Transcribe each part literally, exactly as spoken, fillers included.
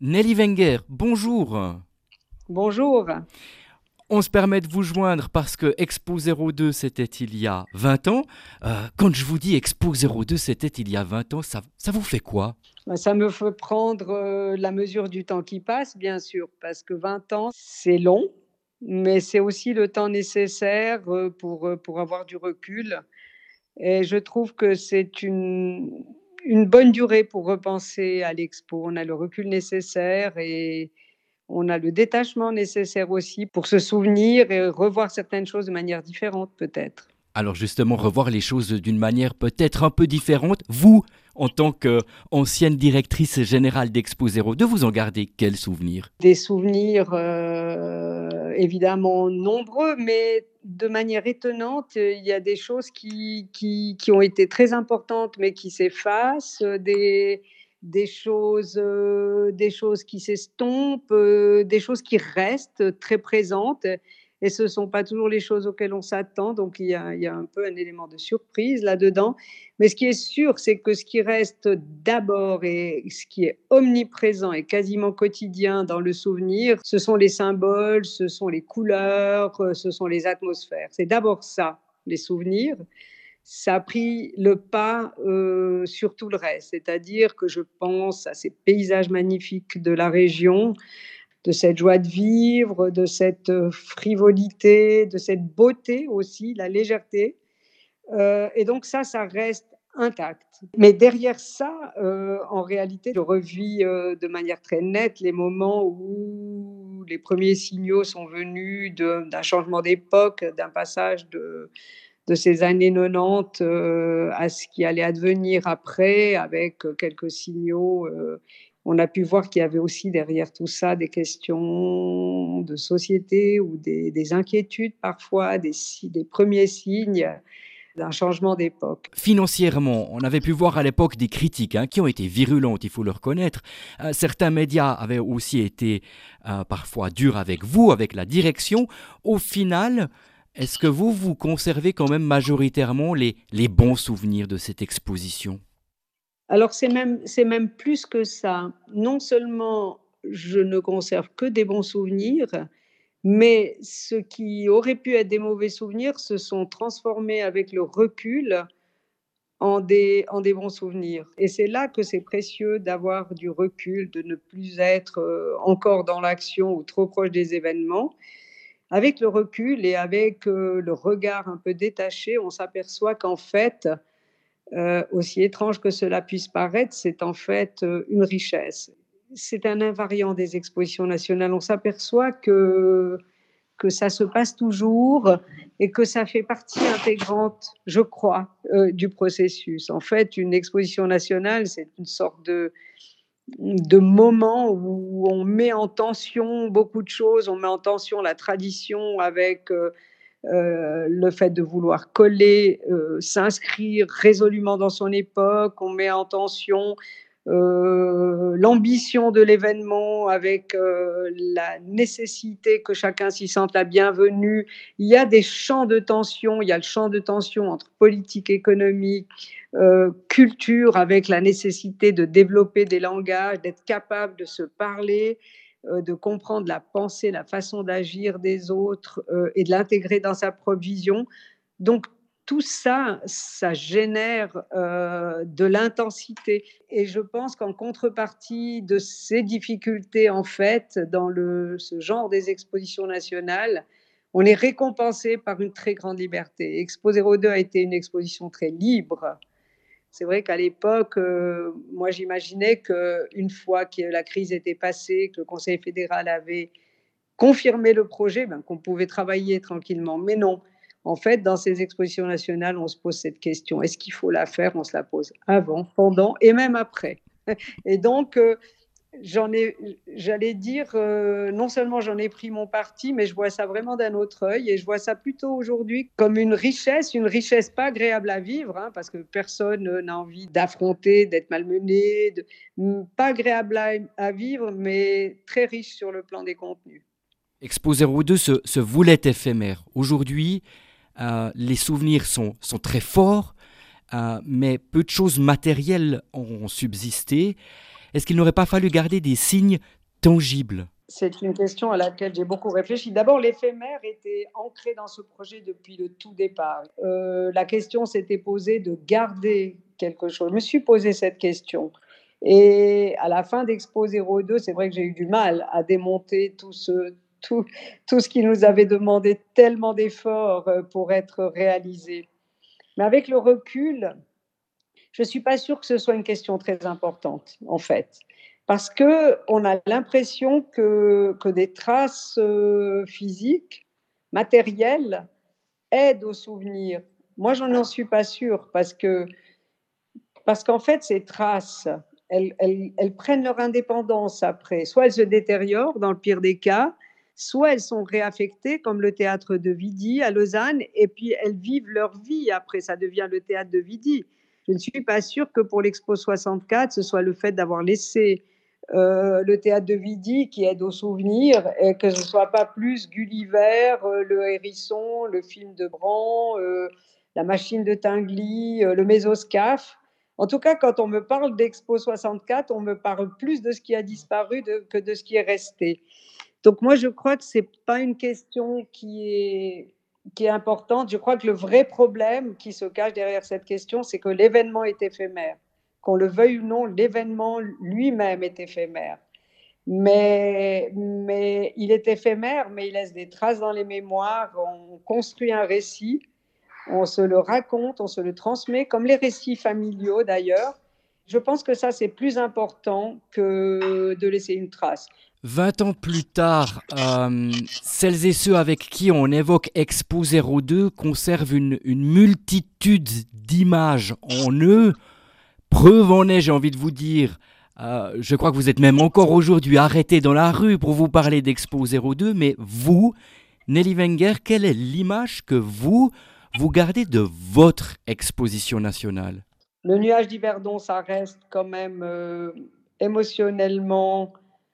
Nelly Wenger, bonjour. Bonjour. On se permet de vous joindre parce que Expo zéro deux, c'était il y a vingt ans. Euh, quand je vous dis Expo zéro deux, c'était il y a vingt ans, ça, ça vous fait quoi? Bah, Ça me fait prendre euh, la mesure du temps qui passe, bien sûr, parce que vingt ans, c'est long, mais c'est aussi le temps nécessaire euh, pour, euh, pour avoir du recul. Et je trouve que c'est une, une bonne durée pour repenser à l'expo. On a le recul nécessaire et on a le détachement nécessaire aussi pour se souvenir et revoir certaines choses de manière différente, peut-être. Alors justement, revoir les choses d'une manière peut-être un peu différente. Vous, en tant qu'ancienne directrice générale d'Expo zéro deux, vous en gardez quel souvenir? Des souvenirs, heu, évidemment nombreux, mais de manière étonnante, heu, il y a des choses qui qui qui ont été très importantes, mais qui s'effacent, heu, des des choses, heu, des choses qui s'estompent, heu, des choses qui restent très présentes et ce ne sont pas toujours les choses auxquelles on s'attend, donc il y a il y a un peu un élément de surprise là-dedans. Mais ce qui est sûr, c'est que ce qui reste d'abord et ce qui est omniprésent et quasiment quotidien dans le souvenir, ce sont les symboles, ce sont les couleurs, euh, ce sont les atmosphères. C'est d'abord ça, les souvenirs. Ça a pris le pas euh, sur tout le reste, c'est-à-dire que je pense à ces paysages magnifiques de la région, de cette joie de vivre, de cette euh, frivolité, de cette beauté aussi, la légèreté. Euh, et donc ça, ça reste intact. Mais derrière ça, euh, en réalité, je revis euh, de manière très nette les moments où les premiers signaux sont venus de- d'un changement d'époque, d'un passage de, de ces années quatre-vingt-dix euh, à ce qui allait advenir après, avec quelques signaux. Euh, on a pu voir qu'il y avait aussi derrière tout ça des questions de société ou des, des inquiétudes parfois, des, des premiers signes d'un changement d'époque. Financièrement, on avait pu voir à l'époque des critiques hein, qui ont été virulentes, il faut le reconnaître. Euh, certains médias avaient aussi été euh, parfois durs avec vous, avec la direction. Au final, est-ce que vous, vous conservez quand même majoritairement les, les bons souvenirs de cette exposition? Alors c'est même, c'est même plus que ça. Non seulement je ne conserve que des bons souvenirs, mais ce qui aurait pu être des mauvais souvenirs se sont transformés avec le recul en des, en des bons souvenirs. Et c'est là que c'est précieux d'avoir du recul, de ne plus être euh, encore dans l'action ou trop proche des événements. Avec le recul et avec euh, le regard un peu détaché, on s'aperçoit qu'en fait, euh, aussi étrange que cela puisse paraître, c'est en fait euh, une richesse. C'est un invariant des expositions nationales. On s'aperçoit que que ça se passe toujours et que ça fait partie intégrante, je crois, euh, du processus. En fait, une exposition nationale, c'est une sorte de, de moment où on met en tension beaucoup de choses, on met en tension la tradition avec euh, euh, le fait de vouloir coller, euh, s'inscrire résolument dans son époque, on met en tension euh, l'ambition de l'événement avec euh, la nécessité que chacun s'y sente la bienvenue. Il y a des champs de tension, il y a le champ de tension entre politique, économique, euh, culture, avec la nécessité de développer des langages, d'être capable de se parler, euh, de comprendre la pensée, la façon d'agir des autres euh, et de l'intégrer dans sa propre vision. Donc, tout ça, ça génère euh, de l'intensité. Et je pense qu'en contrepartie de ces difficultés, en fait, dans le, ce genre des expositions nationales, on est récompensé par une très grande liberté. Expo zéro deux a été une exposition très libre. C'est vrai qu'à l'époque, euh, moi j'imaginais qu'une fois que la crise était passée, que le Conseil fédéral avait confirmé le projet, ben, qu'on pouvait travailler tranquillement. Mais non, en fait, dans ces expositions nationales, on se pose cette question. Est-ce qu'il faut la faire? On se la pose avant, pendant et même après. Et donc, euh, j'en ai, j'allais dire, euh, non seulement j'en ai pris mon parti, mais je vois ça vraiment d'un autre œil et je vois ça plutôt aujourd'hui comme une richesse, une richesse pas agréable à vivre, hein, parce que personne n'a envie d'affronter, d'être malmené, de, pas agréable à, à vivre, mais très riche sur le plan des contenus. Expo zéro deux se, se voulait éphémère. Aujourd'hui, euh, les souvenirs sont, sont très forts, euh, mais peu de choses matérielles ont subsisté. Est-ce qu'il n'aurait pas fallu garder des signes tangibles? C'est une question à laquelle j'ai beaucoup réfléchi. D'abord, l'éphémère était ancré dans ce projet depuis le tout départ. Heu, la question s'était posée de garder quelque chose. Je me suis posé cette question et à la fin d'Expo zéro deux, c'est vrai que j'ai eu du mal à démonter tout ce tout tout ce qui nous avait demandé tellement d'efforts, heu, pour être réalisé. Mais avec le recul, je ne suis pas sûre que ce soit une question très importante, en fait. Parce qu'on a l'impression que, que des traces euh, physiques, matérielles, aident au souvenir. Moi, je n'en suis pas sûre parce que, parce qu'en fait, ces traces, elles, elles, elles prennent leur indépendance après. Soit elles se détériorent, dans le pire des cas, soit elles sont réaffectées, comme le théâtre de Vidi à Lausanne, et puis elles vivent leur vie après, ça devient le théâtre de Vidi. Je ne suis pas sûre que pour l'Expo soixante-quatre, ce soit le fait d'avoir laissé euh, le théâtre de Vidi qui aide au souvenir, et que ce ne soit pas plus Gulliver, euh, le hérisson, le film de Bran, euh, la machine de Tinguely, euh, le mésoscaphe. En tout cas, quand on me parle d'Expo soixante-quatre, on me parle plus de ce qui a disparu de, que de ce qui est resté. Donc moi, je crois que ce n'est pas une question qui est, qui est importante. Je crois que le vrai problème qui se cache derrière cette question, c'est que l'événement est éphémère. Qu'on le veuille ou non, l'événement lui-même est éphémère. Mais, mais il est éphémère, mais il laisse des traces dans les mémoires. On construit un récit, on se le raconte, on se le transmet, comme les récits familiaux d'ailleurs. Je pense que ça, c'est plus important que de laisser une trace. Vingt ans plus tard, euh, celles et ceux avec qui on évoque Expo zéro deux conservent une, une multitude d'images en eux. Preuve en est, j'ai envie de vous dire, euh, je crois que vous êtes même encore aujourd'hui arrêté dans la rue pour vous parler d'Expo zéro deux, mais vous, Nelly Wenger, quelle est l'image que vous, vous gardez de votre exposition nationale? Le nuage d'Yverdon, ça reste quand même euh, émotionnellement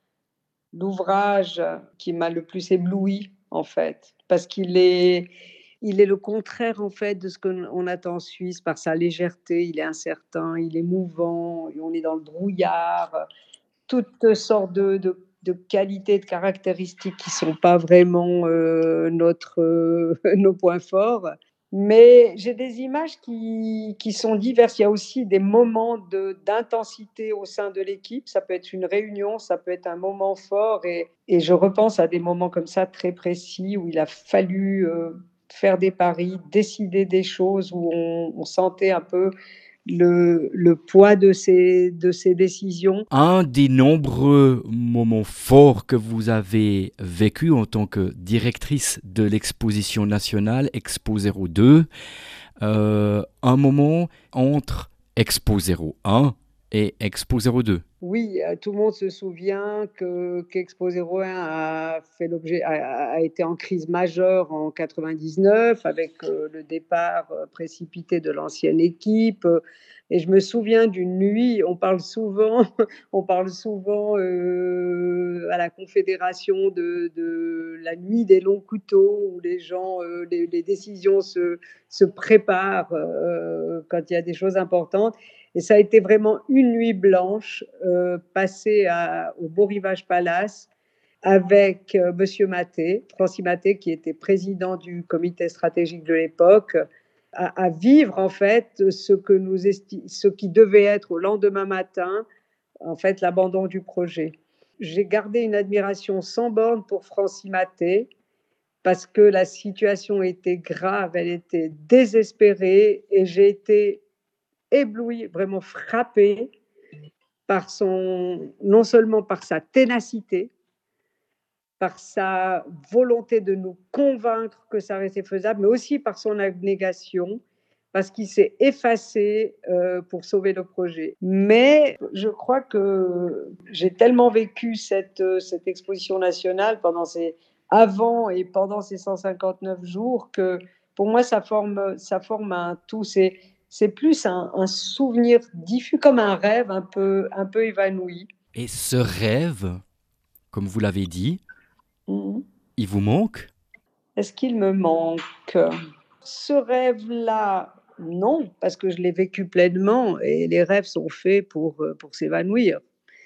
l'ouvrage qui m'a le plus ébloui, en fait, parce qu'il est, il est le contraire, en fait, de ce qu'on attend en Suisse par sa légèreté. Il est incertain, il est mouvant, on est dans le brouillard, toutes sortes de, de, de qualités, de caractéristiques qui ne sont pas vraiment euh, notre, euh, nos points forts. Mais j'ai des images qui, qui sont diverses. Il y a aussi des moments de, d'intensité au sein de l'équipe. Ça peut être une réunion, ça peut être un moment fort. Et, et je repense à des moments comme ça très précis où il a fallu euh, faire des paris, décider des choses, où on, on sentait un peu le, le poids de ces, de ces décisions. Un des nombreux moments forts que vous avez vécu en tant que directrice de l'exposition nationale Expo zéro deux, euh, un moment entre Expo zéro un et Expo zéro deux. Oui, euh, tout le monde se souvient que qu'Expo zéro un a fait l'objet, a, a été en crise majeure en quatre-vingt-dix-neuf avec euh, le départ euh, précipité de l'ancienne équipe. Et je me souviens d'une nuit. On parle souvent, on parle souvent euh, à la Confédération de, de la nuit des longs couteaux où les gens, euh, les, les décisions se, se préparent euh, quand il y a des choses importantes. Et ça a été vraiment une nuit blanche euh, passée à, au Beau Rivage Palace avec euh, Monsieur Maté, Francis Maté, qui était président du comité stratégique de l'époque, à, à vivre en fait ce, que nous esti- ce qui devait être au lendemain matin, en fait, l'abandon du projet. J'ai gardé une admiration sans borne pour Francis Maté parce que la situation était grave, elle était désespérée et j'ai été ébloui, vraiment frappé par son, non seulement par sa ténacité, par sa volonté de nous convaincre que ça restait faisable, mais aussi par son abnégation, parce qu'il s'est effacé euh, pour sauver le projet. Mais je crois que j'ai tellement vécu cette, cette exposition nationale pendant ces, avant et pendant ces cent cinquante-neuf jours que pour moi, ça forme, ça forme un tout. C'est, c'est plus un, un souvenir diffus, comme un rêve un peu, un peu évanoui. Et ce rêve, comme vous l'avez dit, Mmh. il vous manque? Est-ce qu'il me manque? Ce rêve-là, non, parce que je l'ai vécu pleinement et les rêves sont faits pour, euh, pour s'évanouir.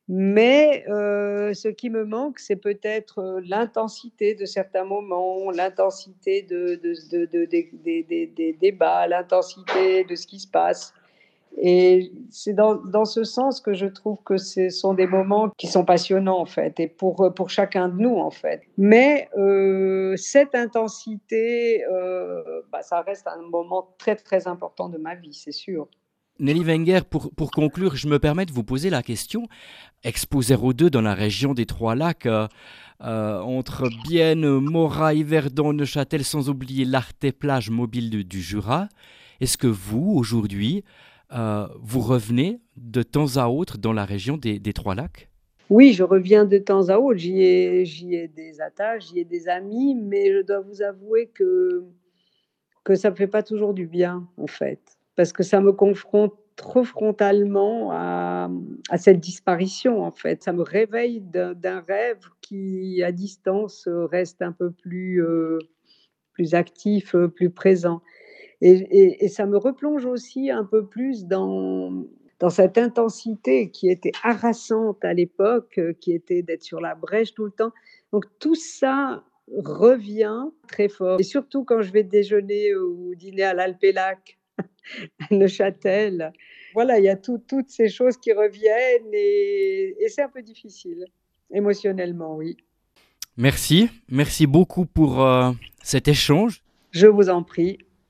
Mais heu, ce qui me manque, c'est peut-être, heu, l'intensité de certains moments, l'intensité de de de de des des des des débats, l'intensité de ce qui se passe et c'est dans dans ce sens que je trouve que ce sont des moments qui sont passionnants, en fait et pour, heu, pour chacun de nous, en fait. Mais heu, cette intensité, heu, bah, ça reste un moment très, très important de ma vie, c'est sûr. Nelly Wenger, pour, pour conclure, je me permets de vous poser la question. Expo zéro deux dans la région des Trois-Lacs, euh, euh, entre Bienne, Moraille, Verdon, Neuchâtel, sans oublier l'Arte plage mobile du, du Jura. Est-ce que vous, aujourd'hui, euh, vous revenez de temps à autre dans la région des, des Trois-Lacs? Oui, je reviens de temps à autre, j'y ai j'y ai des attaches, j'y ai des amis, mais je dois vous avouer que que ça me fait pas toujours du bien, en fait, parce que ça me confronte trop frontalement à, mmh, à cette disparition, en fait. Ça me réveille d'un d'un rêve qui, à distance, heu, reste un peu plus, heu, plus actif, heu, plus présent et et et ça me replonge aussi un peu plus dans dans cette intensité qui était harassante à l'époque, heu, qui était d'être sur la brèche tout le temps. Donc tout ça revient très fort et surtout quand je vais déjeuner ou dîner à l'Alpélac, à Neuchâtel. Voilà, il y a tout toutes ces choses qui reviennent et et c'est un peu difficile, émotionnellement, oui. Merci, merci beaucoup pour euh, cet échange. Je vous en prie.